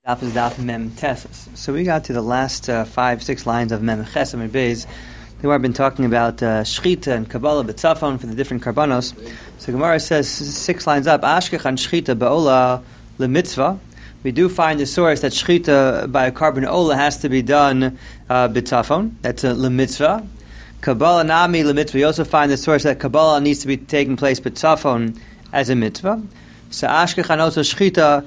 Daf is Daf Mem Tes. So we got to the last 5-6 lines of Mem Ches and Beis. We've been talking about Shechita and Kabbalah B'tzafon for the different karbanos. So Gemara says 6 lines up, Ashkechan Shechita Ba'ola L'mitzvah. We do find the source that Shechita by a carbon Ola has to be done B'tzafon. That's a L'mitzvah. Kabbalah Nami L'mitzvah. We also find the source that Kabbalah needs to be taking place B'tzafon as a mitzvah. So Ashkechan also Shechita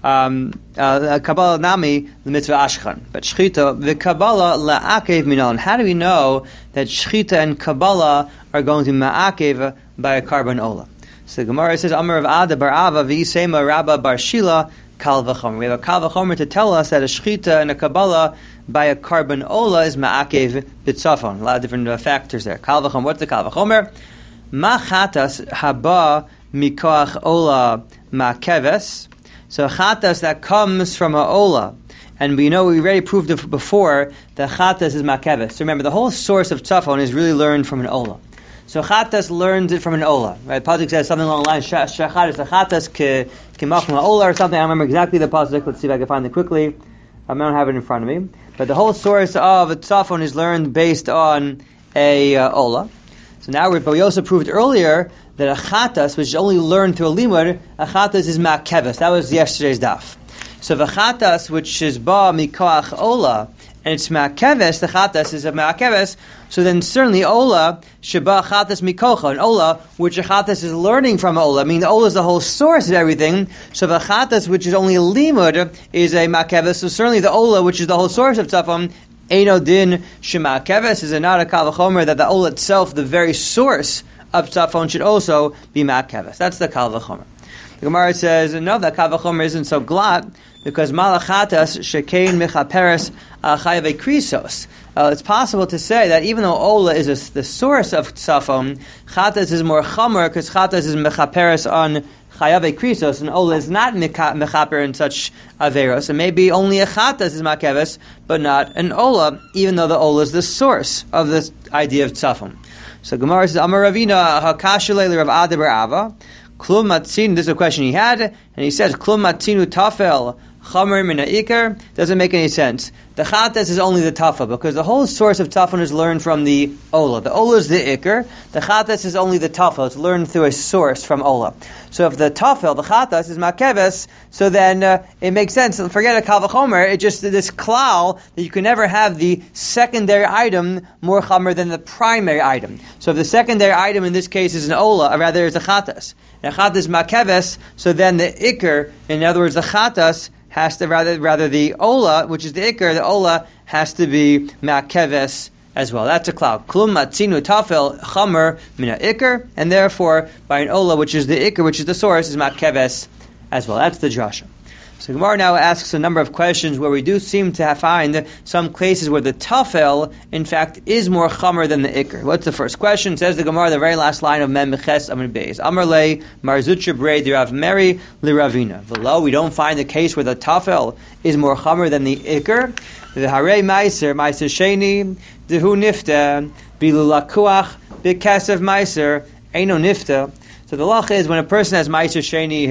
Kabbalah Nami the mitzvah Ashkhan, but Shechita the Kabbalah la'akev minon. How do we know that Shechita and Kabbalah are going to ma'akev by a carbon ola? So the Gemara says Amar of Ada bar Ava v'yisema Rabba bar Shila kal v'chomer. We have a kal v'chomer to tell us that a Shechita and a Kabbalah by a carbon ola is ma'akev b'tzafon. A lot of different factors there. Kal v'chomer. What's the kal v'chomer? Ma chatas haba mikoach ola ma'keves. So chatas that comes from a ola, and we already proved it before that chatas is makeves. So remember, the whole source of tzafon is really learned from an ola. So chatas learns it from an ola, right? Pasuk says something along the lines chatas k'machma ola or something. I don't remember exactly the pasuk. Let's see if I can find it quickly. I don't have it in front of me. But the whole source of a tzafon is learned based on a ola. So now, but we also proved earlier that a chatas, which is only learned through a limud, a chatas is ma'keves. That was yesterday's daf. So the chatas, which is ba mikoach ola, and it's ma'keves, the chatas is a ma'keves, so then certainly ola, sheba chatas mikocha, an ola, which a chatas is learning from ola. I mean, the ola is the whole source of everything, so the chatas, which is only a limud, is a ma'keves, so certainly the ola, which is the whole source of tzafon, Eino din shema keves, is not a kal v'chomer that the ola itself, the very source of tzafon, should also be ma'keves. That's the kal v'chomer. The Gemara says, no, that kal v'chomer isn't so glad, because malachatas shekein mechaperes chayave krisos. It's possible to say that even though ola is the source of tzafon, chatas is more chomer, because chatas is mechaperes on Chayave krisos, and ola is not mechaper in such averos, and maybe only a chatas is makeves, but not an ola, even though the ola is the source of this idea of tzafon. So Gemara says, Amar Ravina hakashulei Rav Ada bar Ava, klum matzin. This is a question he had, and he says, klum matzinu tafel chamer min ha'ikar. Doesn't make any sense. The chatas is only the tafel, because the whole source of tafel is learned from the ola. The ola is the ikar. The chatas is only the tafel. It's learned through a source from ola. So if the tafel, the chatas, is makeves, so then it makes sense. Forget a kal v'chomer. It's just this klal that you can never have the secondary item more chamer than the primary item. So if the secondary item in this case is an ola, or rather is a chatas, and a chatas is makeves, so then the ikar, in other words, the chatas, has to rather the ola, which is the ikar, the ola has to be makeves as well. That's a cloud. Klum matzinu tafel chamer mina ikar, and therefore by an ola, which is the ikar, which is the source, is makeves as well. That's the drasha. So Gemara now asks a number of questions where we do seem to find some cases where the tafel, in fact, is more chamer than the ikar. What's the first question? Says the Gemara, the very last line of Mem Ches Amud Beis. Amar le Marzutra Brei di Rav Meri li Ravina. V'lo, we don't find a case where the tafel is more chamer than the ikar. The Harei Meiser Sheni Dehu Nifta Bilu Lakuach B'Kasev Meiser Eino Nifta. So the lach is when a person has Meiser Sheni,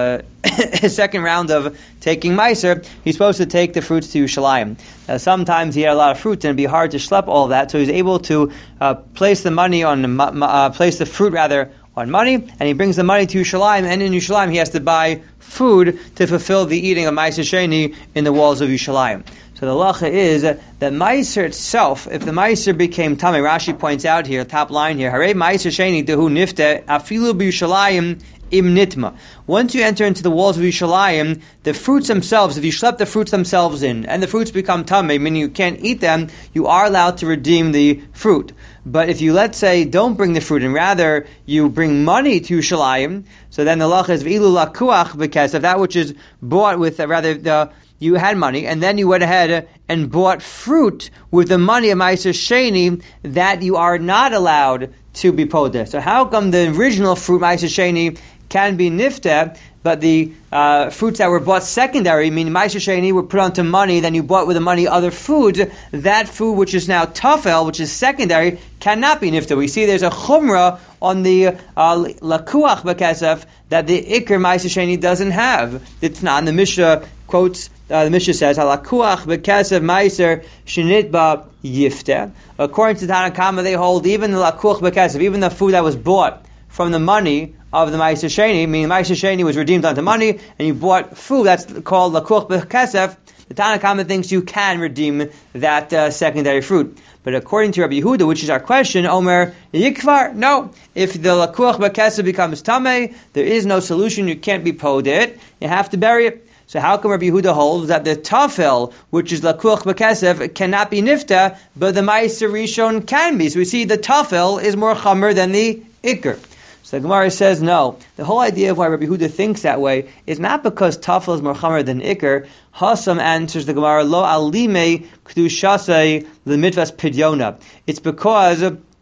his second round of taking Meiser, he's supposed to take the fruits to Yerushalayim. Sometimes he had a lot of fruit and it'd be hard to schlep all of that, so he's able to place the fruit on money, and he brings the money to Yerushalayim, and in Yerushalayim he has to buy food to fulfill the eating of Meiser Sheni in the walls of Yerushalayim. So the halacha is that Meiser itself, if the Meiser became Tamei, Rashi points out here, top line here, Harei Meiser Sheni Dehu Nifte Afilu B'Yushalayim Im Nitma. Once you enter into the walls of Yerushalayim, the fruits themselves, if you schlep the fruits themselves in, and the fruits become Tamei, meaning you can't eat them, you are allowed to redeem the fruit. But if you, let's say, don't bring the fruit, and rather you bring money to Yerushalayim, so then the halacha is V'ilu Lakuach B'Kesef, that which is bought with, you had money, and then you went ahead and bought fruit with the money of Meiser Sheni, that you are not allowed to be podeh. So how come the original fruit Meiser Sheni can be nifta, but the fruits that were bought secondary, meaning Ma'aser Sheni, were put onto money, then you bought with the money other foods, that food which is now tafel, which is secondary, cannot be nifta. We see there's a chumrah on the lakuach b'kesef that the ikr Ma'aser Sheni doesn't have. It's not. And the Mishnah quotes, the Mishnah says, halakuach b'kesef Ma'aser shenitba yifta. According to Tanna Kama, they hold even the lakuach b'kesef, even the food that was bought from the money of the Ma'aser Sheni, meaning Ma'aser Sheni was redeemed onto money, and you bought food that's called lakuach b'kesef. The Tanna Kama thinks you can redeem that secondary fruit. But according to Rabbi Yehuda, which is our question, Omer Yikvar, no. If the lakuach b'kesef becomes tamei, there is no solution. You can't be pod it. You have to bury it. So how come Rabbi Yehuda holds that the tafel, which is lakuach b'kesef, cannot be nifta, but the Ma'aser Rishon can be? So we see the tafel is more chamer than the ikr. So the Gemara says no. The whole idea of why Rabbi Yehuda thinks that way is not because tafel is more chamer than ikr. Hasam answers the Gemara, lo alime kedushasei lemitvas pidyona. It's because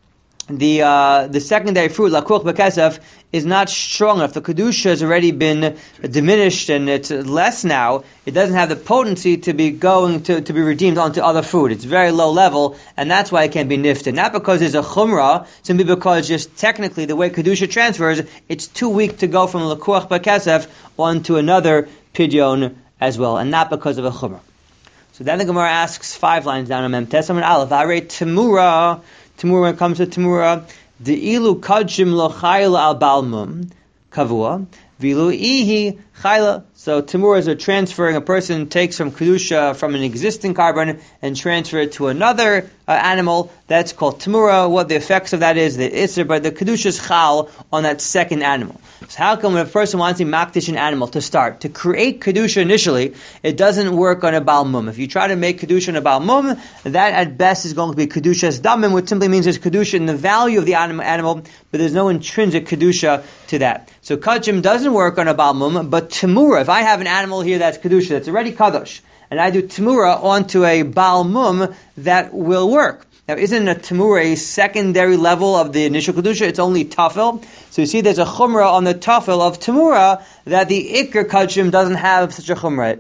the secondary fruit, lakuach b'kesef, is not strong enough. The kedusha has already been diminished and it's less now. It doesn't have the potency to be going to be redeemed onto other food. It's very low level, and that's why it can be nifted. Not because there's a chumrah, simply because just technically the way kedusha transfers, it's too weak to go from lakuach b'kesef onto another pidyon as well, and not because of a chumrah. So then the Gemara asks 5 lines down on Mem Tesam and Aleph. Hare Temura. Temura, when it comes to Temura, the ilu kadshim lo chayla al balmum kavua vilu ihi chayla. So Temuras are transferring. A person takes from kedusha from an existing carbon and transfer it to another animal. That's called Temura. What the effects of that is the isser, but the kedusha is chal on that second animal. So how come when a person wants to makdish an animal to start to create kedusha initially, it doesn't work on a balmum? If you try to make kedusha on a balmum, that at best is going to be kedusha's damim, which simply means there's kedusha in the value of the animal, but there's no intrinsic kedusha to that. So kachim doesn't work on a balmum, but Temura, if I have an animal here that's kedusha, that's already kadosh, and I do Temura onto a balmum, that will work. Now, isn't a Temura a secondary level of the initial kedusha? It's only tafel. So you see there's a chumrah on the tafel of Temura that the ikr kachim doesn't have such a chumrah.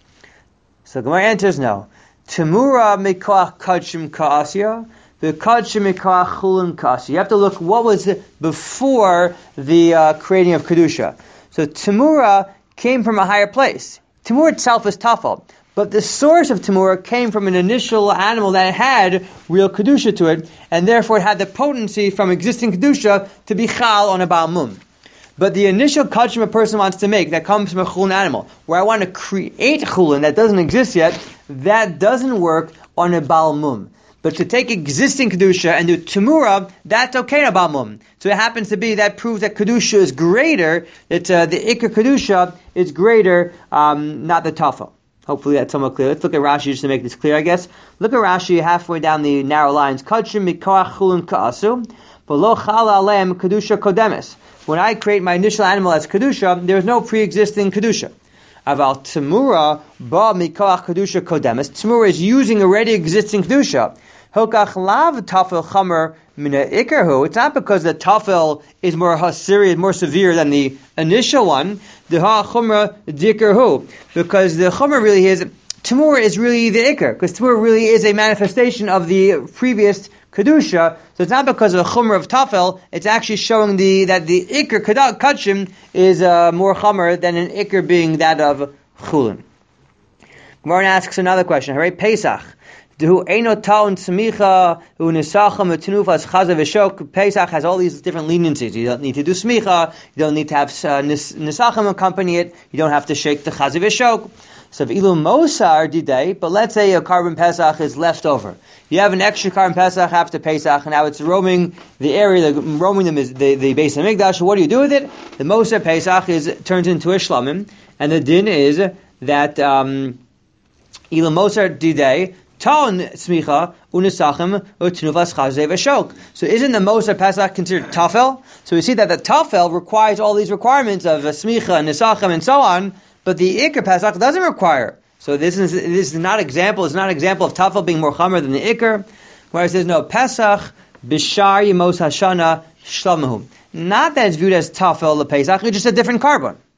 So Gemara answers no. Temura mikoach kachim ka'asya, the kachim mikoach chulin ka'asya. You have to look what was before the creating of kedusha. So Temura came from a higher place. Temura itself is tafel. But the source of Temura came from an initial animal that had real kedusha to it, and therefore it had the potency from existing kedusha to be chal on a balmum. But the initial kachim a person wants to make that comes from a chulin animal, where I want to create chulin that doesn't exist yet, that doesn't work on a balmum. But to take existing kedusha and do Temura, that's okay on a balmum. So it happens to be that proves that kedusha is greater, that the ikar kedusha is greater, not the tafel. Hopefully that's somewhat clear. Let's look at Rashi just to make this clear, I guess. Look at Rashi halfway down the narrow lines. Kachim mikoach chulin ka'asu, v'lo chala aleim kedusha kodemes. When I create my initial animal as kedusha, there is no pre-existing kedusha. Aval Temura ba mikoach kedusha kodemes. Temura is using already existing kedusha. Hokach lav tafel chamer mina ikarhu. It's not because the tafel is more serious, more severe than the initial one. The ha chumra dikarhu, because the chumra really is Temura is really the ikar, because Temura really is a manifestation of the previous kedusha. So it's not because of the chumra of tafel. It's actually showing that the ikar kachim is more chumra than an ikar being that of chulin. Gemara asks another question. Hare Pesach. Pesach has all these different leniencies. You don't need to do smicha. You don't need to have nisachim accompany it. You don't have to shake the chazav v'shok. So ilu mosar didei, but let's say a carbon Pesach is left over. You have an extra carbon Pesach after Pesach, and now it's roaming the area, roaming the base of Mikdash. What do you do with it? The mosar Pesach turns into a shlamim, and the din is that ilu mosar didei. Ton smicha unisachim utnuvas chazev v'shok. So isn't the Mosar Pesach considered tafel? So we see that the tafel requires all these requirements of smicha and nisachim and so on, but the ikar Pesach doesn't require. So this is not example. It's not an example of tafel being more chamer than the ikar. Where it says no Pesach b'shar yemos hashana shlamahu. Not that it's viewed as tafel the Pesach. It's just a different carbon.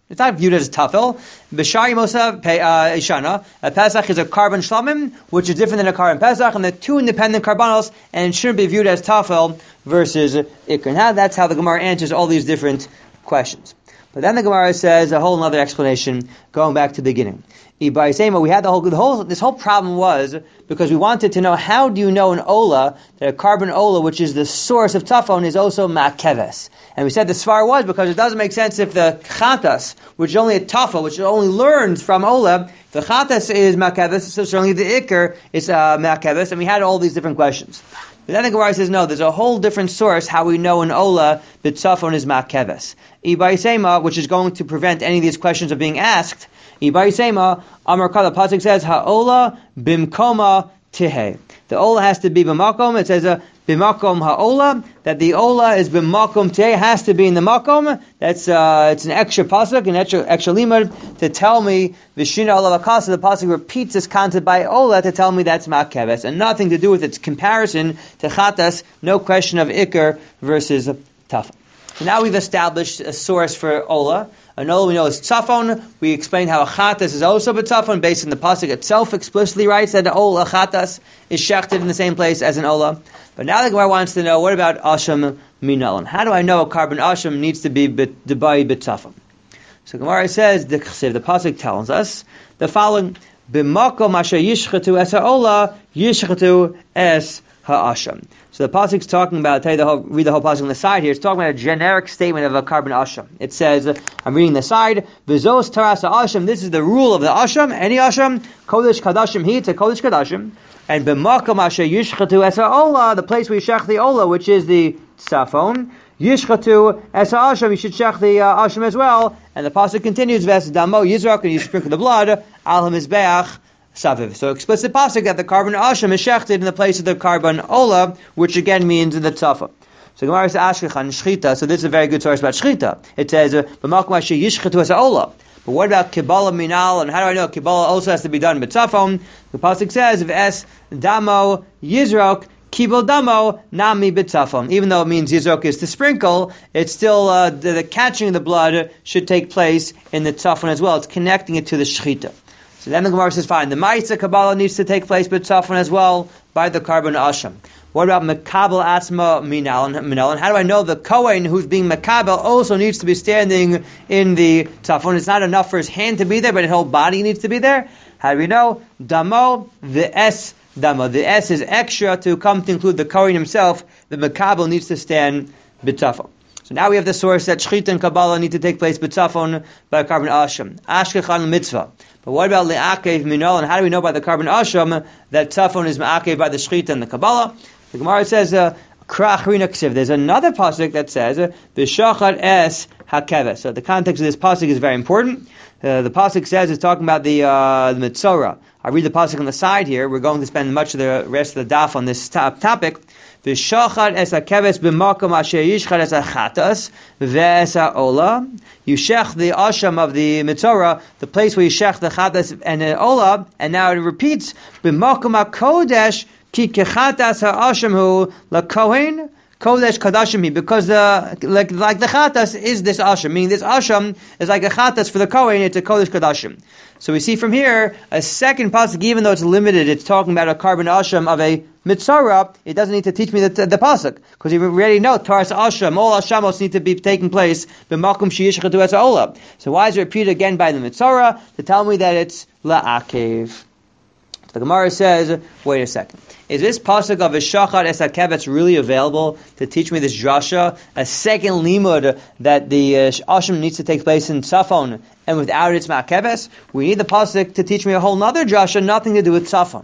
It's not viewed as tafel. B'shari mosa ishana. A Pesach is a carbon shlamim, which is different than a carbon Pesach, and they're two independent carbonos, and it shouldn't be viewed as tafel versus ikr. Now that's how the Gemara answers all these different questions. But then the Gemara says a whole other explanation, going back to the beginning. We had this whole problem was because we wanted to know, how do you know an ola, that a carbon ola, which is the source of tafon, is also ma'keves? And we said the svar was because it doesn't make sense if the chatas, which is only a tafa, which only learns from ola, if the chatas is ma'keves, so certainly the ikr is ma'keves, and we had all these different questions. But then the Gemara says, no, there's a whole different source how we know an ola, the tzafon is ma'keves. Ibaisema, which is going to prevent any of these questions of being asked. Ibaisema, Amar Kala, Pasuk says, ha'ola bimkoma tihe. The ola has to be b'makom. It says, b'makom ha'ola, that the ola is b'makom tihe, has to be in the makom. That's, it's an extra pasuk, an extra limud, to tell me, v'shina ola v'kasa, the pasuk repeats this concept by ola to tell me that's ma'keves, and nothing to do with its comparison to chatas, no question of ikr versus tafa. So now we've established a source for ola. An ola we know is tzafon. We explained how a chatas is also b'tzafon, based on the pasuk itself explicitly writes that an ola chatas is shechted in the same place as an ola. But now the Gemara wants to know, what about asham minalan? How do I know a carbon asham needs to be debai b'tzafon? So Gemara says, the pasuk tells us the following: b'makom asher yishchatu es ha'ola yishchatu es ha'asham. So the pasuk is talking about, read the whole pasuk on the side here. It's talking about a generic statement of a carbon asham. It says, I'm reading the side, V'zos taras ha'asham, this is the rule of the asham, any asham, kodesh kadashim he, it's a kodesh kadashim, and b'makom asher yishchatu es ha'ola, the place where you shech the ola, which is the tzafon, yishchatu es ha'asham, you should shech the asham as well, and the pasuk continues, Ves damo yizrak, and you sprinkle the blood, al ha'mizbeach, Saviv. So explicit pasuk that the carbon asham is shechted in the place of the carbon ola, which again means in the tzafa. So Gemara says ashkechan shchita. So this is a very good source about shchita. It says b'makom asher yishchetu es ha'ola. But what about kibala minal? And how do I know kibala also has to be done b'tzafon? The pasuk says v'es damo yizrok kibal damo nami b'tzafon. Even though it means yizrok is to sprinkle, it's still the catching of the blood should take place in the tzafon as well. It's connecting it to the shchita. So then the Gemara says, fine, the Ma'isa Kabbalah needs to take place, but Tzafon as well, by the carbon asham. What about Mekabel Asma Minal? And how do I know the Kohen who's being Mekabel also needs to be standing in the Tzafon? It's not enough for his hand to be there, but his whole body needs to be there. How do we know? Damo, the S Damo. The S is extra to come to include the Kohen himself. The Mekabel needs to stand b'Tzafon. So now we have the source that Shchita and Kabbalah need to take place b'Tzafon by carbon asham. Ashkechan mitzvah. But what about le'akev minol? And how do we know by the carbon asham that tzafon is ma'akev by the shchita and the Kabbalah? The Gemara says, kra'achrina ksiv. There's another pasuk that says, b'shachat es hakeves. So the context of this pasuk is very important. The pasuk says, it's talking about the Mitzorah. I read the pasuk on the side here. We're going to spend much of the rest of the daf on this topic. V'shachat es hakeves b'makom asher yishchat es hachatas v'es ha'ola. You shech the asham of the Mitzorah, the place where you shech the chatas and the ola, and now it repeats b'makom ha'kodesh ki kechatas ha'asham hu l'kohen kodesh kadashim hi, because like the chatas is this asham, meaning this asham is like a chatas for the kohen, it's a kodesh kadashim. So we see from here a second pasuk, even though it's limited, it's talking about a carbon asham of a Mitzorah. It doesn't need to teach me the pasuk, because we already know Taras asham, all ashamos need to be taking place b'makom sheyishchatu es ha'ola. So why is it repeated again by the Mitzorah? To tell me that it's la'akev. The Gemara says, wait a second. Is this pasuk of V'shachat es hakeves really available to teach me this drasha? A second limud that the asham needs to take place in tzafon, and without it it's ma'akeves? We need the pasuk to teach me a whole other drasha, nothing to do with tzafon.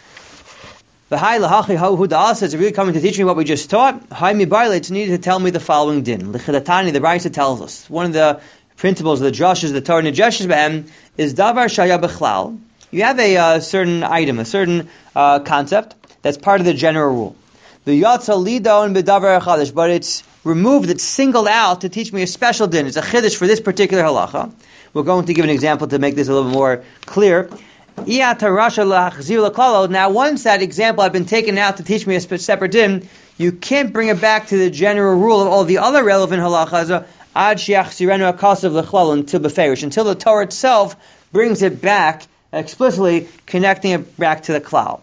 The Hai Lahachi Huda says, really coming to teach me what we just taught. Hai Mibarle, it's needed to tell me the following din. L'chidatani, the Brisa tells us. One of the principles of the drashas, the Torah Nejeshes Be'em, is davar shaya b'chlal. You have a certain item, a certain concept that's part of the general rule. The yatsa lidon b'davar chadash, but it's removed, it's singled out to teach me a special din. It's a chiddush for this particular halacha. We're going to give an example to make this a little bit more clear. Now, once that example had been taken out to teach me a separate din, you can't bring it back to the general rule of all the other relevant halachas Ad shiachzirenu akasav lechlal, until beferish, until the Torah itself brings it back explicitly, connecting it back to the klal.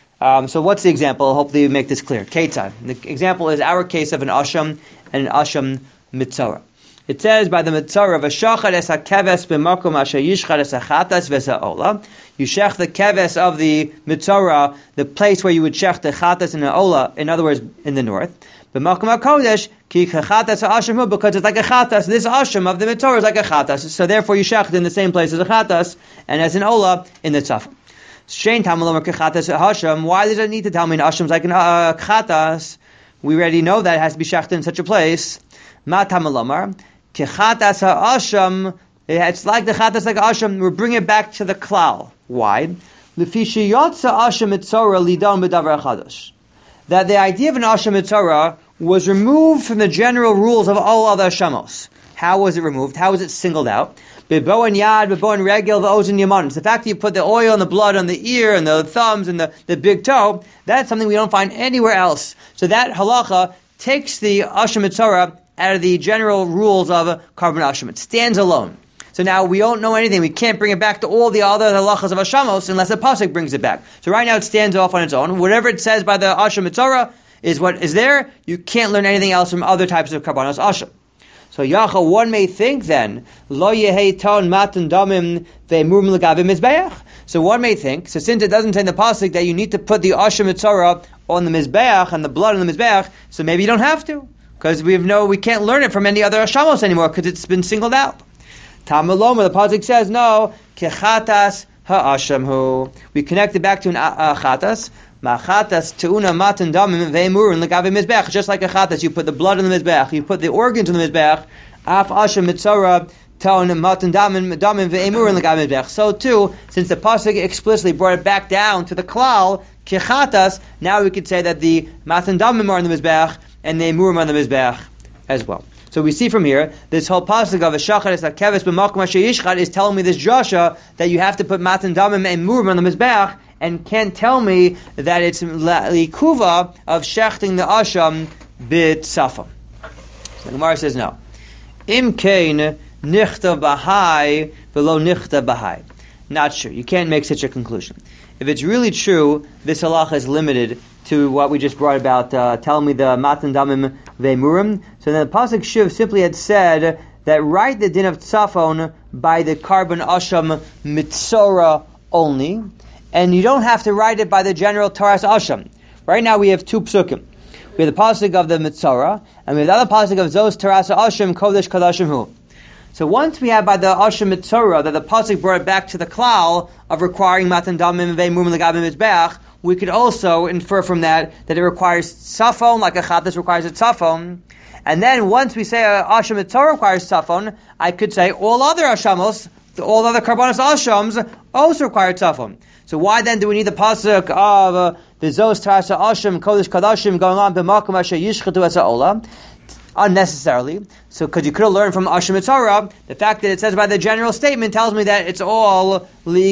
So what's the example? Hopefully you make this clear. Ketzad. The example is our case of an asham and an asham mitzorah. It says by the mitzorah of V'shachad es hakeves b'makom asher yishchad es hachatas v'sa'ola. You shech the keves of the mitzorah, the place where you would shech the chatas and the ola, in other words, in the north. B'makom hakodesh ki chatas ha'asham hu, because it's like a chatas. This asham of the mitzorah is like a chatas. So therefore you shech in the same place as a chatas and as an ola in the tzafim. Shein tamalomar kechatas hasham. Why does it need to tell me an asham is like an chatas? We already know that it has to be shechted in such a place. Ma tamalomar kechatas hasham. It's like the chatas like asham. We're bringing it back to the klal. Why? Lefishi yotza asham mitzorah lidon b'davar chadash. That the idea of an asham mitzorah was removed from the general rules of all other shamos. How was it removed? How was it singled out? Bebo and yad, bebo and regel, v'ozen yaman. It's the fact that you put the oil and the blood on the ear and the thumbs and the big toe. That's something we don't find anywhere else. So that halacha takes the asham mitzorah out of the general rules of carbon asham. It stands alone. So now we don't know anything. We can't bring it back to all the other halachas of ashamos unless the pasuk brings it back. So right now it stands off on its own. Whatever it says by the asham mitzorah is what is there. You can't learn anything else from other types of karbanos asham. So Yacha, one may think then, lo yehei ton matan damim ve'murim legavim mizbeach. So one may think, so since it doesn't say in the pasuk that you need to put the asham mitzorah on the mizbeach and the blood on the mizbeach, so maybe you don't have to, because we can't learn it from any other ashamos anymore because it's been singled out. Tamaloma, the pasuk says no, kechatas ha'asham hu. We connect it back to an chatas. Machatas teuna matan damim ve'emurin legavim mizbeach. Just like a chatas, you put the blood in the mizbeach, you put the organs in the mizbeach. Af asham mitzorah teuna matan damim ve'emurin legavim mizbeach. So too, since the pasuk explicitly brought it back down to the klal kechatas, now we could say that the matan damim are in the mizbeach and the emurim are in the mizbeach as well. So we see from here, this whole pasuk of V'shachad es hakeves b'makom asher yishchad is telling me this drasha that you have to put matan damim and emurim on the mizbeach, and can't tell me that it's likuva of shechting the asham b'tzafam. So the Gemara says no. Im kein nichta b'hai v'lo nichta b'hai. Not sure. You can't make such a conclusion. If it's really true, this halacha is limited to what we just brought about, telling me the matan damim ve'murim. So then the pasuk Shuv simply had said that write the din of tzafon by the carbon asham mitzorah only, and you don't have to write it by the general Taras Asham. Right now we have two psukim. We have the pasuk of the Mitzorah, and we have the other pasuk of Zos Taras Asham Kodesh Kadashim Hu. So once we have by the Asham Mitzorah that the pasuk brought it back to the klal of requiring matan damim ve'murim legavim mizbeach, we could also infer from that it requires tzafon, like a chatas requires a tzafon. And then once we say Asham Mitzorah requires tzafon, I could say all other ashamos, all other karbanos ashams also require tzafon. So why then do we need the pasuk of the Zos Tarasa Asham Kodesh Kadashim going on b'makom asher yishchatu es ha'ola unnecessarily? So because you could have learned from Asham Mitzorah, the fact that it says by the general statement tells me that it's all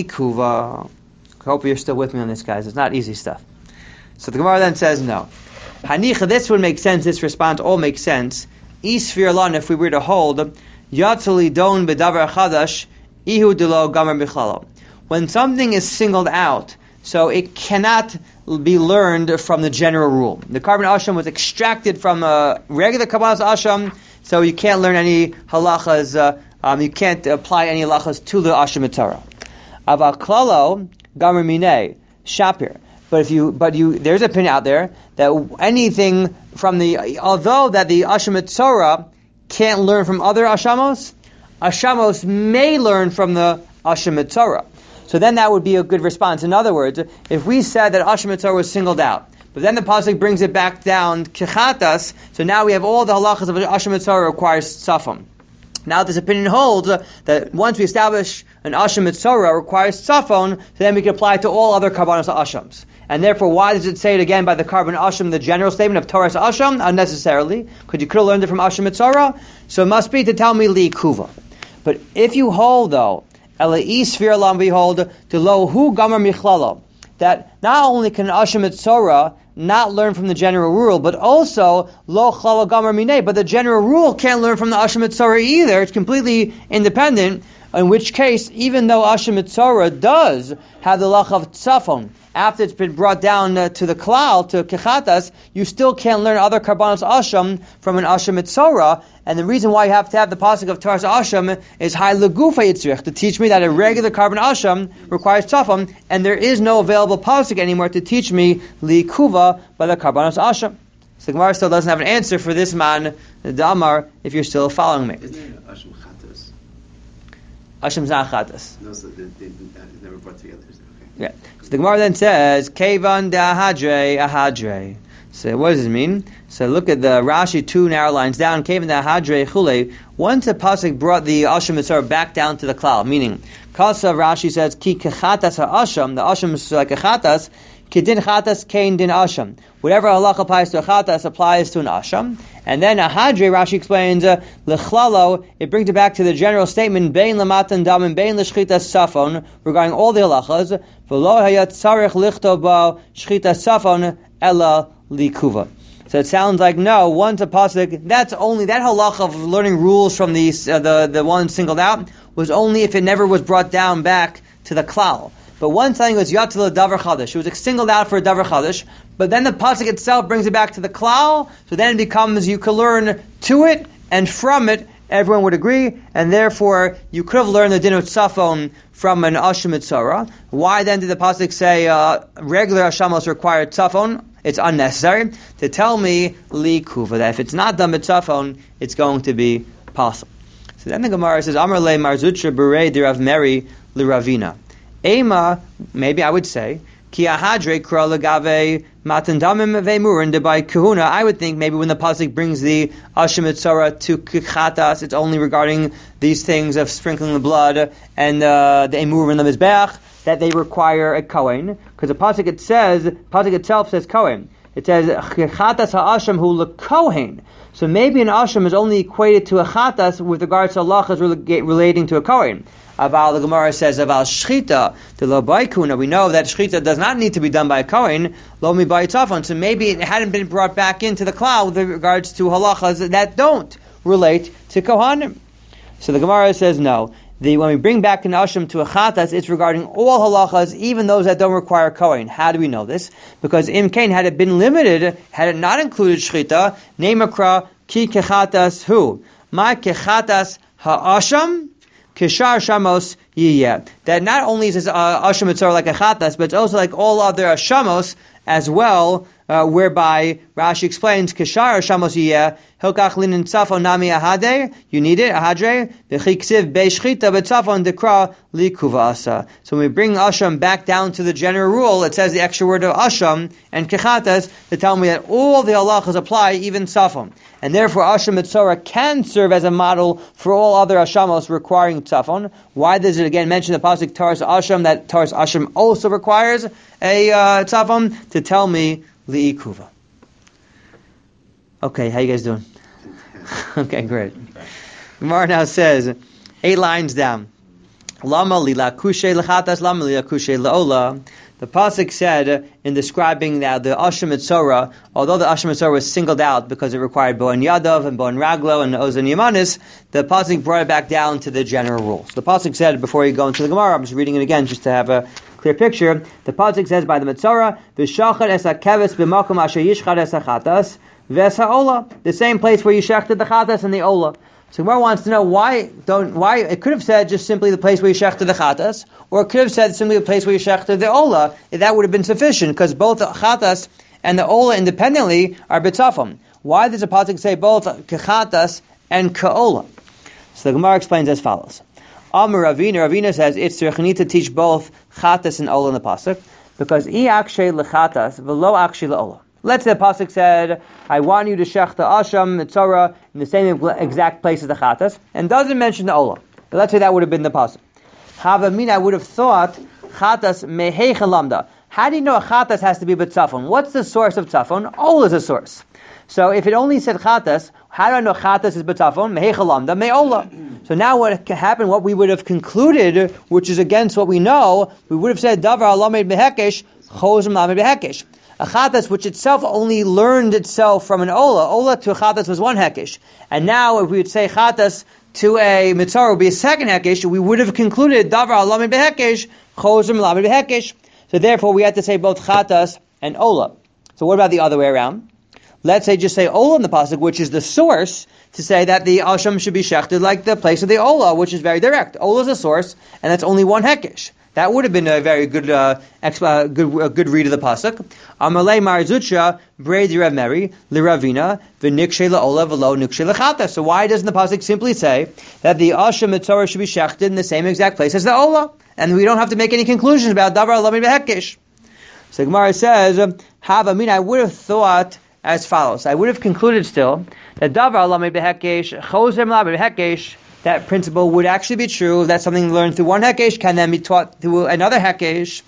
likuva. I hope you're still with me on this, guys. It's not easy stuff. So the Gemara then says no. Hanicha, this would make sense. This response all makes sense. Isfir lan, if we were to hold yatzali don b'davar chadash ihu delo gamer bichlalo. When something is singled out, so it cannot be learned from the general rule. The carbon asham was extracted from a regular kabbalas asham, so you can't learn any halachas, you can't apply any halachas to the asham mitzorah. Aval klalo gamer minei shapir. But there's an opinion out there that anything from although that the asham mitzorah can't learn from other ashamos may learn from the asham mitzorah. So then that would be a good response. In other words, if we said that Asham Mitzorah was singled out, but then the pasuk brings it back down kechatas, so now we have all the halachas of Asham Mitzorah requires tzafam. Now this opinion holds that once we establish an Asham Mitzorah requires tzafon, so then we can apply it to all other karbanos ashams. And therefore, why does it say it again by the carbon asham, the general statement of Taras asham? Unnecessarily, because you could have learned it from Asham Mitzorah, so it must be to tell me li kuva. But if you hold though, behold, to lo hu gamar michlalo, that not only can Asham Mitzorah not learn from the general rule, but also lo chala gamar minei. But the general rule can't learn from the Asher Mitzora either. It's completely independent. In which case, even though Asher Mitzora does have the lach of tzafon, after it's been brought down to the klal, to kechatas, you still can't learn other karbanos asham from an Asher Mitzora. And the reason why you have to have the pasuk of Taras Asham is Hai Legufa Yitzrich, to teach me that a regular carbon Asham requires tzafon, and there is no available pasuk anymore to teach me Likuva by the karbanos Asham. So the Gemara still doesn't have an answer for this man, the Damar, if you're still following me. Isn't there Asham Chatas? Ashem's not chatas. No, so they never brought together. Okay. Yeah. So the Gemara then says, Kevan da ahadre ahadre. So what does it mean? So look at the Rashi, 2 narrow lines down. Kevan da ahadre chule. Once the pasuk brought the Asher Mitzora back down to the klal, meaning, Kasav Rashi says, Ki kechatas ha'asham, the Asham is like a chatas, Kedin chatas kain din asham. Whatever halacha applies to a chatas applies to an asham. And then ahadre, Rashi explains, lechlalo, it brings it back to the general statement, bein lamatan damin, bein l'shchitas safon, regarding all the halachas, v'lo hayat tzarech lichto ba shchitas safon ella likuva. So it sounds like no, once a pasuk, that halacha of learning rules from the one singled out was only if it never was brought down back to the klal. But one thing was yatzil davar chadash. It was singled out for a davar chadash. But then the pasuk itself brings it back to the klal. So then it becomes you could learn to it and from it. Everyone would agree, and therefore you could have learned the din of tzafon from an Asher Mitzora. Why then did the pasuk say regular ashamos require tzafon? It's unnecessary to tell me li kuva that if it's not done with tzafon, it's going to be possible. So then the Gemara says Amar le marzutra berei de Rav Meri li Ravina. Ema, maybe I would say, Ki ahadre kra legave matandamim ve'murin debai kahuna. I would think maybe when the pasuk brings the Asher Mitzora to kichatas, it's only regarding these things of sprinkling the blood and the emur and the mizbeach that they require a kohen. Because the pasuk itself says kohen. It says kichatas ha'asham hu lekohen. So maybe an asham is only equated to a chatas with regards to halachas relating to a kohen. Aval, the Gemara says, Aval shchita, the lo baikuna. We know that shchita does not need to be done by a kohen, lo mi baitzafon. So maybe it hadn't been brought back into the klal with regards to halachas that don't relate to kohanim. So the Gemara says no. When we bring back an asham to a chatas, it's regarding all halachas, even those that don't require kohen. How do we know this? Because im kain, had it been limited, had it not included shchita, nemakra ki kechatas hu, ma kechatas ha'asham, Kishar Shamos Yiyeh. That not only is this Asher Mitzora like a chatas, but it's also like all other Shamos as well, whereby Rashi explains Kishar Shamos Yiyeh, Hilkach Linin Tzafon Nami Ahade, you need it, Ahadre, V'chiksiv Beishchita B'tzafon Dekra Li Kuvasa. So when we bring Asham back down to the general rule, it says the extra word of Asham and Kechatas to tell me that all the halachas apply, even Tzafon. And therefore Asher Mitzora can serve as a model for all other Ashamos requiring Tzafon. Why does it again mention the pasuk Taras Asham, that Taras Asham also requires a Tzafon? To tell me Li'ikuva. Okay, how you guys doing? Okay, great. Gemara now says, 8 lines down. Lama li lakushe lechatas, lama li lakushe leola. The pasuk said in describing that the Asher Mitzora, although the Asher Mitzora was singled out because it required Boan Yadav and Boan Raglo and Ozan Yamanis, the pasuk brought it back down to the general rules. The pasuk said, before you go into the Gemara, I'm just reading it again just to have a clear picture. The pasuk says by the Mitzora, v'shachat es hakeves b'makom asher yishchat es hachatas v'es ha'ola, the same place where you shechted the chatas and the ola. So Gemara wants to know why it could have said just simply the place where you shechted the chatas, or it could have said simply the place where you shechted the ola. That would have been sufficient, because both the chatas and the ola independently are bitzafim. Why does the pasuk say both kechatas and kaola? So the Gemara explains as follows. Amar Ravina says it's you need to teach both chatas and ola in the pasuk, because I akshay lechatas v'lo akshay leola. Let's say the pasuk said, I want you to shech the asham mitzora in the same exact place as the chatas, and doesn't mention the ola. But let's say that would have been the pasuk. Havamina, I would have thought chatas meheicha lamda. How do you know a chatas has to be b'tzafon? What's the source of tzafon? Ola is a source. So if it only said chatas, how do I know chatas is b'tzafon? Meheicha lamda me'ola. So now what happened? What we would have concluded, which is against what we know, we would have said davar alamed behekesh chozim lamed behekesh. A chatas which itself only learned itself from an ola. Ola to a chatas was one hekesh. And now if we would say chatas to a mitzvah would be a second hekesh, we would have concluded davar alamed behekesh, choser melamed behekesh. So therefore we had to say both chatas and ola. So what about the other way around? Let's say just say ola in the pasuk, which is the source to say that the asham should be shechted like the place of the ola, which is very direct. Ola is a source, and that's only one hekesh. That would have been a very good good read of the pasuk. Amalei marzucha brei Rav Meri liravina v'nikshe laola v'lo nikshe lechata. So why doesn't the pasuk simply say that the asham mitzvah should be shechted in the same exact place as the ola, and we don't have to make any conclusions about davar alamed behekesh? So Gemara says, I would have thought as follows. I would have concluded still that davar alamed behekesh, choser melamed behekesh, that principle would actually be true. That's something learned through one hekesh can then be taught through another hekesh.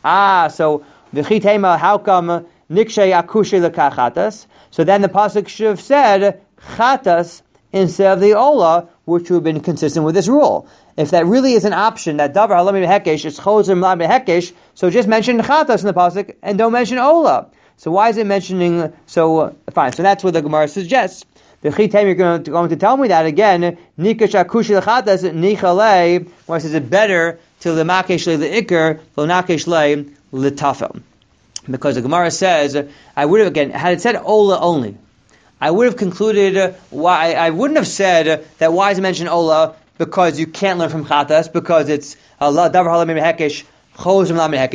So v'chitema, how come nikshe akushe lekachatas? So then the pasuk should have said chatas instead of the ola, which would have been consistent with this rule. If that really is an option, that davar alamed behekesh is choser melamed behekesh, so just mention chatas in the pasuk and don't mention ola. So why is it mentioning? Fine. So that's what the Gemara suggests. The chitem, you're going to tell me that again. Nikash akushi lechatas nichale. Why is it better to the makesh le leikar lo nakesh le letafel? Because the Gemara says, I would have again had it said ola only, I would have concluded why I wouldn't have said that. Why is it mentioned ola? Because you can't learn from chatas because it's davar alamed behekesh. No,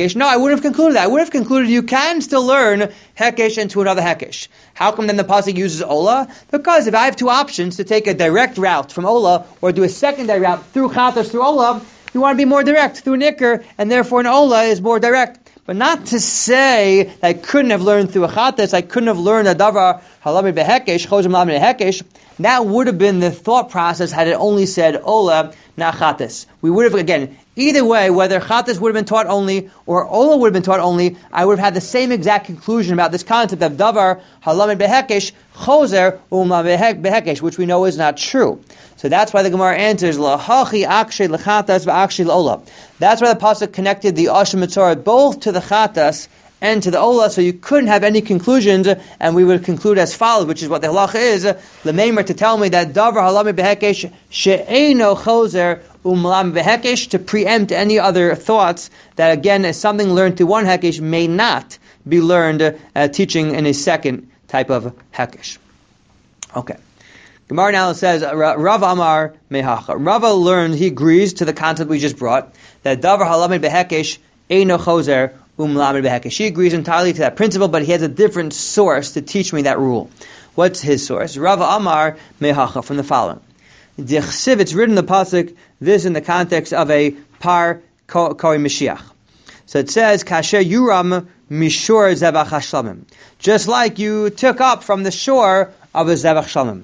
I wouldn't have concluded that. I would have concluded you can still learn hekesh into another hekesh. How come then the pasuk uses ola? Because if I have two options to take a direct route from ola or do a secondary route through chatas through ola, you want to be more direct through an ikar, and therefore an ola is more direct. But not to say that I couldn't have learned through a chatas, I couldn't have learned a davar halamed behekesh, choser melamed behekesh. That would have been the thought process had it only said ola, not chatas. We would have, again, either way, whether chatas would have been taught only or ola would have been taught only, I would have had the same exact conclusion about this concept of davar halamed behekesh, choser umelamed behekesh, which we know is not true. So that's why the Gemara answers lahachi akshe lechatas v'akshe leola. That's why the pasuk connected the asham mitzvah both to the chatas and to the ola, so you couldn't have any conclusions, and we would conclude as follows, which is what the halacha is, lemeimer, to tell me that davar halamed behekesh she'eino choser umelamed behekesh, to preempt any other thoughts that again is something learned through one hekesh may not be learned teaching in a second type of hekesh. Okay. Gemara now says, Rav Amar mehacha. Rava learned, he agrees to the concept we just brought, that davar halamed behekesh eino choser umelamed behekesh. He agrees entirely to that principle, but he has a different source to teach me that rule. What's his source? Rav Amar mehacha, from the following. Dichsiv, it's written in the pasuk, this in the context of a par koi Mashiach. So it says, kasher yuram mishor zevach hashlamim. Just like you took up from the shore of a zevach shlamim.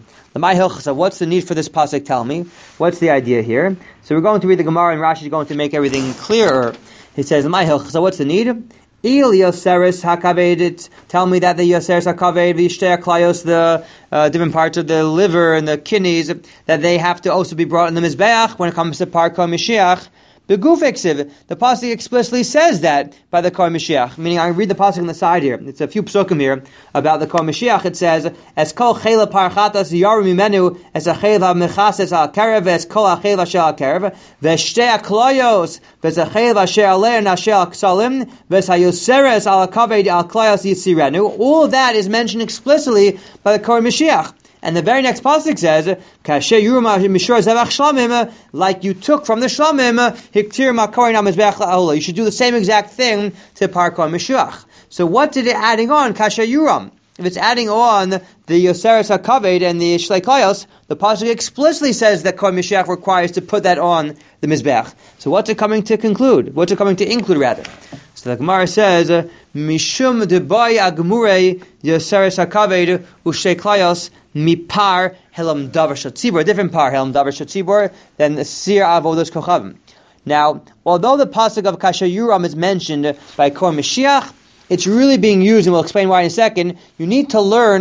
So what's the need for this pasuk? Tell me. What's the idea here? So we're going to read the Gemara, and Rashi is going to make everything clearer. He says, so what's the need? Il yoseres hakaved. Tell me that the yoseres hakaved, the ishter klayos, the different parts of the liver and the kidneys, that they have to also be brought in the mizbeach when it comes to par kol Mashiach. Beguf eksiv, the pasuk explicitly says that by the Kol Mashiach. Meaning, I read the pasuk on the side here. It's a few psukim here about the Kol Mashiach. It says, "Es kol chela parchatas yaru mimenu, es acheva mechases al karev, es kol acheva shel al karev, ve'shtei aklayos, ve'es acheva shel alei nashel al ksalim, ve'es hayoseres al kaved al klayos yitzirenu." All of that is mentioned explicitly by the Kol Mashiach. And the very next pasuk says, "Kasher yurma mishor zevach shlamim," like you took from the shlamim, hiktir makorin amizbeach la'ola. You should do the same exact thing to par kol Mashiach. So what did it adding on? Kasher yuram. If it's adding on the yoseres hakaved and the shlei klayos, the pasuk explicitly says that kol Mashiach requires to put that on the mizbeach. So what's it coming to conclude? What's it coming to include rather? So the Gemara says, "Mishum debay agmurei yoseres hakaved ushlei klayos." Mipar helam davar shatzibor, a different par helam davar shatzibor than the sir avodos kochavim. Now, although the pasuk of kasher yuram is mentioned by Kol Mashiach, it's really being used, and we'll explain why in a second. You need to learn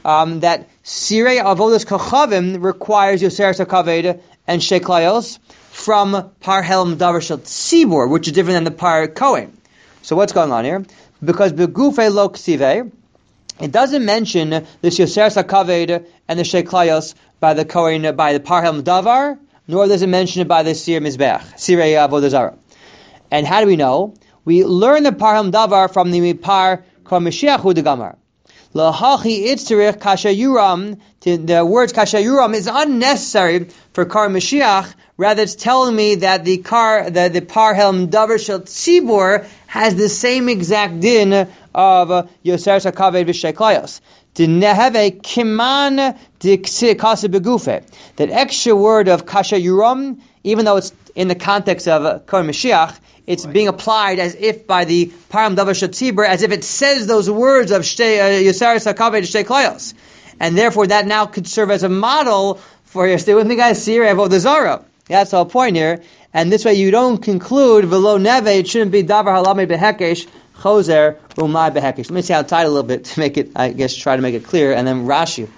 that sirei avodos kochavim requires yoseres hakaved and sheklayos from par helam davar shatzibor, which is different than the par kohen. So what's going on here? Because begufe lo ksive, it doesn't mention this Yoser Sakaved and the Sheklayos by the Kohen, by the Parham Davar, nor does it mention it by the Sir Mizbech, Sirei Avodah Zarah. And how do we know? We learn the Parham Davar from the Mipar Kol Mashiach Hu Degamar. Lahachi Itzerich Kasha Yuram, the words Kasha Yuram is unnecessary for Kar Mashiach. Rather, it's telling me that the Parham Davar Shel Tzibor has the same exact din of Yoser Sakaved v'Sheklayos. Dineheve kiman dikase begufe. That extra word of kasha yuram, even though it's in the context of Kor Mashiach, it's being applied as if by the Param Davar Shel Tzibor, as if it says those words of Yoser Sakaved v'Sheklayos. And therefore that now could serve as a model for, stay with me guys, Sirei Avodah Zarah. That's the whole point here. And this way you don't conclude, v'lo neve, it shouldn't be davar halame behekesh, choser umay behekesh. Let me see outside a little bit to make it, I guess, try to make it clear, and then Rashi.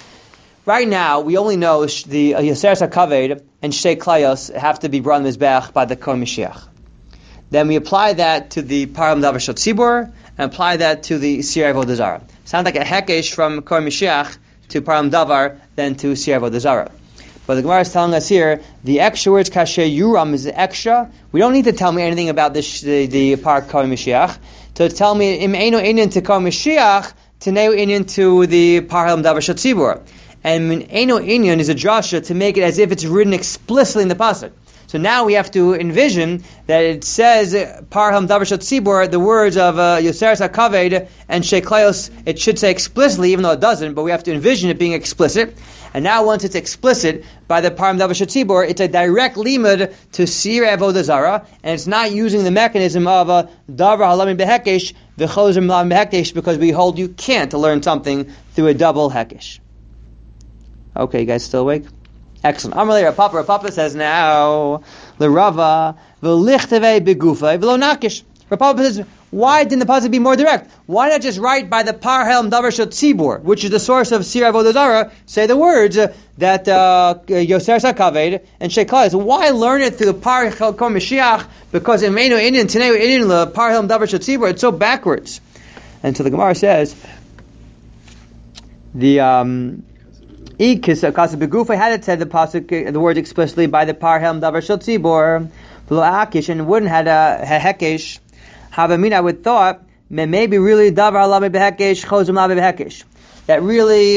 Right now, we only know the Yoser Sakaved and Shtei Klayos have to be brought in Mizbech by the Kol Mashiach. Then we apply that to the Param Davar Shel Tzibor, and apply that to the Sirei Avodah Zarah. Sounds like a hekesh from Kol Mashiach to Param Davar, then to Sirei Avodah Zarah. But the Gemara is telling us here, the extra words kasher yuram is extra. We don't need to tell me anything about the part Kol Mashiach. To tell me im eino inyan to Kol Mashiach, to neu inyan to the Parham Davar Shel Tzibor. And eino inyan is a drasha to make it as if it's written explicitly in the pasuk. So now we have to envision that it says Parham Davar Shel Tzibor, the words of Yoser Sakaved and Sheklayos, it should say explicitly, even though it doesn't, but we have to envision it being explicit. And now once it's explicit by the Param Davar Shel Tzibor, it's a direct limud to Sirei Avodah Zarah, and it's not using the mechanism of Davar Halami Behekesh, V'chozer M'lam Behekesh, because we hold you can't learn something through a double Hekesh. Okay, you guys still awake? Excellent. Amalei Rapapa says now, L'Rava, V'lichtevei Begufa, V'lo Nakish. Rapapa says, why didn't the pasuk be more direct? Why not just write by the Parham Davar Shel Tzibor, which is the source of Sirei Avodah Zarah, say the words that Yoser Sakaved and Sheklayos. Why learn it through the Par Kol Mashiach? Because in Meinu Inyan, Taneu Inyan, the Parham Davar Shel Tzibor, it's so backwards. And so the Gemara says, the Ikis Begufa had it said the pasuk, the words explicitly by the Parham Davar Shel Tzibor, V'lo Akish, and wouldn't had a Hekesh. Havamina, I would thought, maybe really davar halame behekesh, chozum lame behekesh. That really,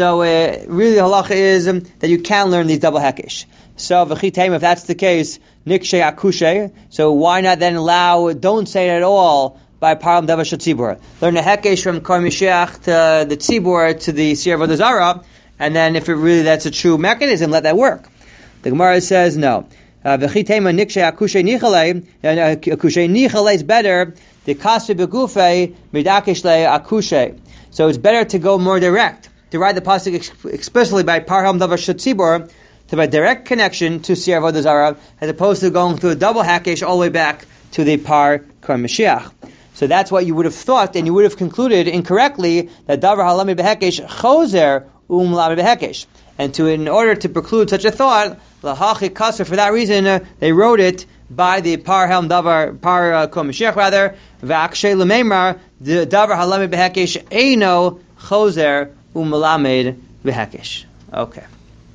really halacha is that you can learn these double hekesh. So v'chitayim, if that's the case, nikshe akushe. So why not then don't say it at all by Param Davar Shel Tzibor. Learn the hekesh from Kol Mashiach to the Tzibor to the Sirei Avodah Zarah, and then if it really that's a true mechanism, let that work. The Gemara says no. V'chitema nikshe akushe nichale, akushe nichale is better. The kasve begufe midakish le akushe. So it's better to go more direct, to write the pasuk explicitly by Parham Davar Shel Tzibor, to have a direct connection to Sirei Avodah Zarah, as opposed to going through a double hakesh all the way back to the Par Kol Mashiach. So that's what you would have thought, and you would have concluded incorrectly that Davar halami behekesh chozer lami behekesh. And in order to preclude such a thought, lahachi kasser, for that reason, they wrote it by the Parham Davar Par Kol Mashiach rather. V'akshay l'meimar the Davar halami behekesh eino chozer umelamed behekesh. Okay.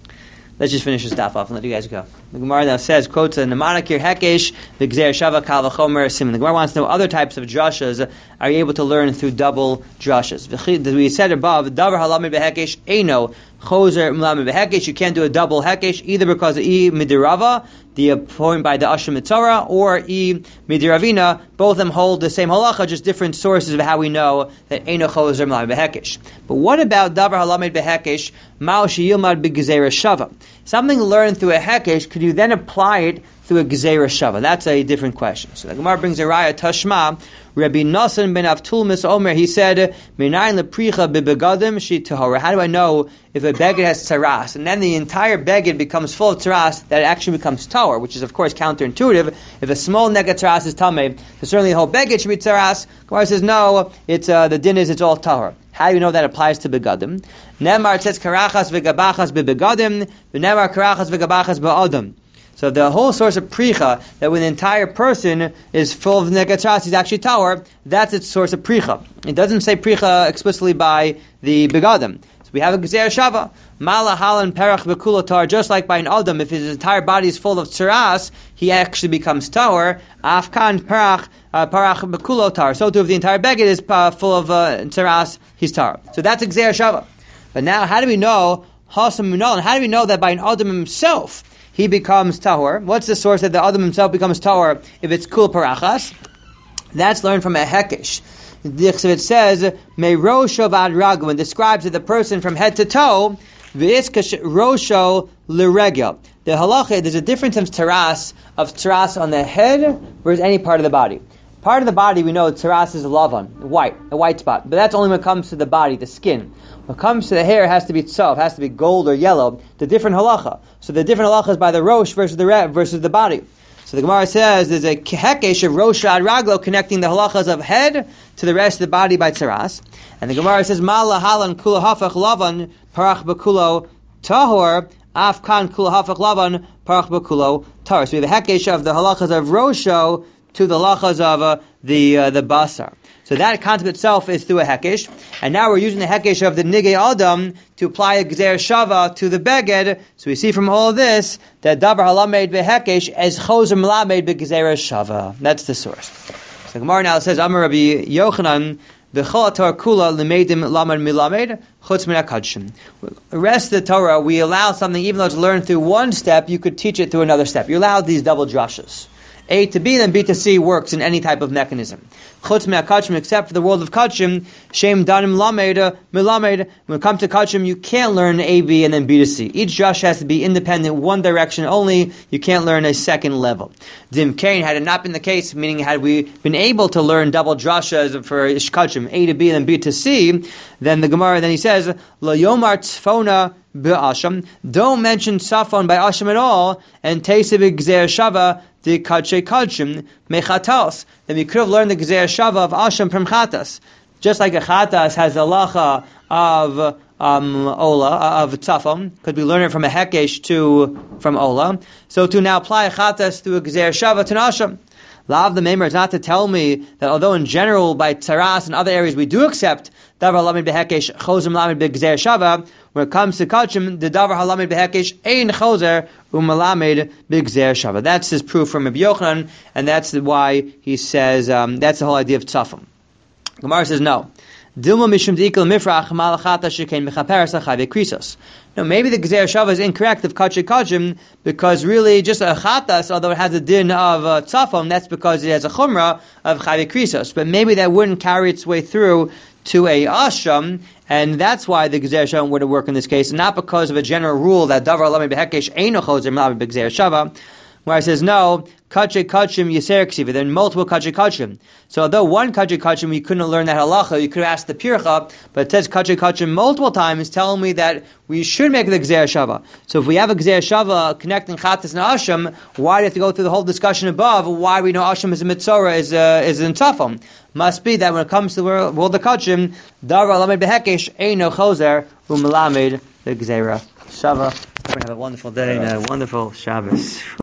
Let's just finish this daf off and let you guys go. The Gemara now says, quotes, Namanakir Hekesh, the Gzer Shava Kal V'chomer Simon. The Gemara wants to know other types of drashas are you able to learn through double drashas. We said above, Davar Halami Behekesh Eino Chozer Mlami Behekesh. You can't do a double Hekesh either because of E Midirava, the point by the Ashram Mitzvah, or E Midiravina. Both of them hold the same halacha, just different sources of how we know that Eino Chozer Mlami Behekesh. But what about Davar Halami Behekesh Mao Sheyilmad B'Gzeira Shava? Something learned through a Hekesh, could you then apply it through a Gzeira Shava? That's a different question. So the Gemara brings a raya Tashma. Rabbi Nasan ben Avtul Mis Omer, he said, Minayin lepricha bebegadim shi tahora. How do I know if a beged has tzaras? And then the entire beged becomes full of tzaras, that it actually becomes tahor, which is of course counterintuitive. If a small nega tzaras is tameh, so certainly the whole beged should be tzaras. Gemara says, no, it's the din is it's all tahor. How do you know that applies to begadim? Nemar says karachas v'gabachas bebegadim, v'nemar karachas v'gabachas be'adam. So the whole source of pricha, that when the entire person is full of negatras, he's actually tahor, that's its source of pricha. It doesn't say pricha explicitly by the begadim. So we have a gezer shava. Mala halan perach bekulo tar, just like by an adam, if his entire body is full of tsaras, he actually becomes tahor. Afkan perach bekulo tar. So too, if the entire beged is full of tsaras, he's tahor. So that's a gezer shava. But now, how do we know hasam minol? How do we know that by an adam himself he becomes tahor? What's the source that the adam himself becomes tahor if it's kul parachas? That's learned from a hekesh. It says, Meirosho vad ragu, and describes that the person from head to toe, v'iskash rosho liregel. The halacha, there's a difference of taras on the head versus any part of the body. Part of the body, we know taras is a white spot. But that's only when it comes to the body, the skin. When it comes to the hair, it has to be tzof, has to be gold or yellow. The different halacha. So the different halacha is by the rosh versus the body. So the Gemara says there's a hekesh of rosh ad raglo connecting the halachas of head to the rest of the body by tzaras. And the Gemara says mala halan kula hafach lavan parach bekulo tahor afkan kula hafach lavan parach bekulo tahor. So we have a hekesh of the halachas of rosho to the halachas of the basar. So that concept itself is through a hekesh, and now we're using the hekesh of the nigei adam to apply a gzer shava to the beged. So we see from all of this that davar halamed behekesh as choser melamed begzer shava. That's the source. So Gemara now says, Amar Rabbi Yochanan b'chol Torah kula lemedim lamed milamed chutz min hakadshim. The rest of the Torah, we allow something, even though it's learned through one step, you could teach it through another step. You allow these double drushes. A to B, then B to C works in any type of mechanism. Chutz me'akachim, except for the world of kachim, shem danim lamed milamed. When it comes to kachim, you can't learn A, B, and then B to C. Each drush has to be independent, one direction only. You can't learn a second level. Dim kain, had it not been the case, meaning had we been able to learn double drushas for kachim, A to B and then B to C, then the Gemara, then he says, lo yomar tzfona be'asham. Don't mention safon by asham at all, and teise b'gzer shava the kadshe kadshim mechatas. Then we could have learned the gzer shava of asham from chatas. Just like a chatas has the halacha of ola, of tzafon, could we learn it from a hekesh from ola? So to now apply a chatas to a gzer shava to an asham. Lav the Maimer is not to tell me that although in general by tzaras and other areas we do accept davar halamed behekesh choser melamed begzer shava, when it comes to kachim, the davar halamed behekesh ein choser umelamed begzer shava. That's his proof from Rabbi Yochanan, and that's why he says that's the whole idea of tzafim. Gemara says no. Dilma mishum deikal mifrach malachata shekain mechaperes achayve krisos. No, maybe the gzer shava is incorrect of kachim, because really just a chatas, although it has a din of tzafim, that's because it has a chumrah of chayve krisos. But maybe that wouldn't carry its way through to a asham, and that's why the gzer shava wouldn't work in this case, not because of a general rule that davar lamed behekesh eino choser melamed begzer shava, where it says no, kachim yiser ksiva, there are multiple kachim. So although one kachim you couldn't learn that halacha, you could have asked the pircha, but it says kachim multiple times, telling me that we should make the gzer shava. So if we have a gzer shava connecting chatas and asham, why do you have to go through the whole discussion above? Why we know asham is a mitzorah, is in tzafim? Must be that when it comes to the world of kachim, davar lamed behekesh eino choser umelamed the gzer shava. Have a wonderful day and a wonderful Shabbos.